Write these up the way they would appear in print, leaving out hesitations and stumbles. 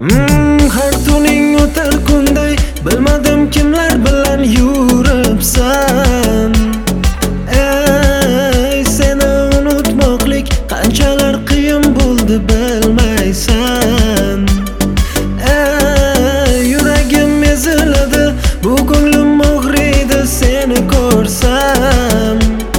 Har tuning o'tar kunday bilmadim kimlar bilan yuribsan. Ey, seni unutmoqlik qanchalar qiyin bo'ldi bilmaysan. Ey, yuragim eziladi, bu ko'nglim og'riydi seni ko'rsam.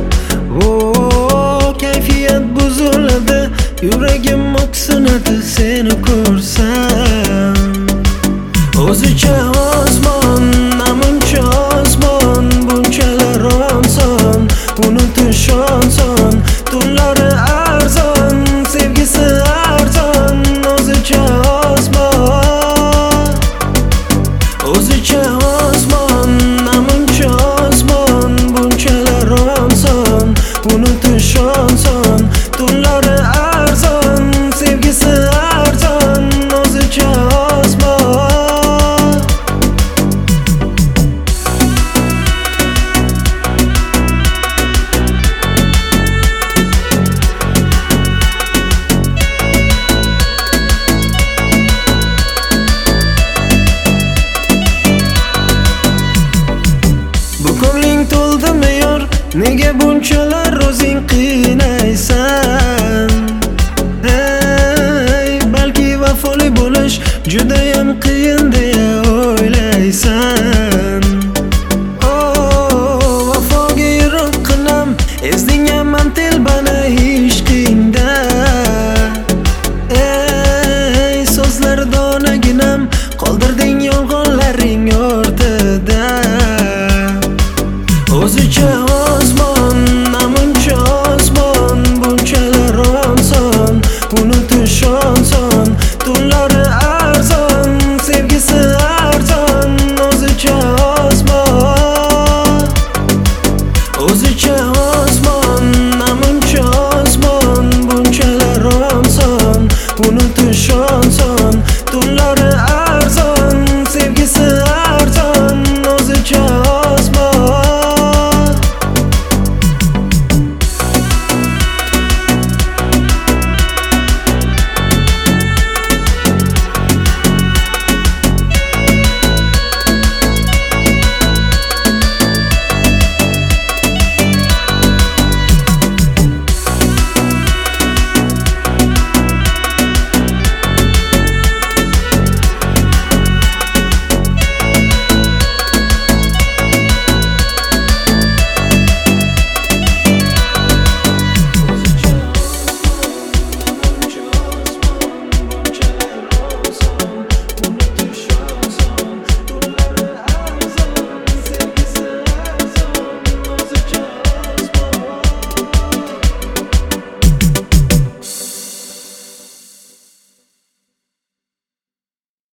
Kayfiyat buziladi, yuragim o'ksinadi seni ko'rsam. O'zicha osmon, namuncha osmon, bunchalar oson, unutish oson, tunlari arzon, sevgisi arzon. O'zicha osmon, o'zicha osmon, namuncha osmon, bunchalar oson, unutish oson, tunlari arzon, sevgisi arzon. O'zicha osmon. Ko'ngling to'ldimi yor, nega bunchalar o'zing qiynaysan? Hey, balki vafoli bo'lish judayam qiyin deya o'ylaysan.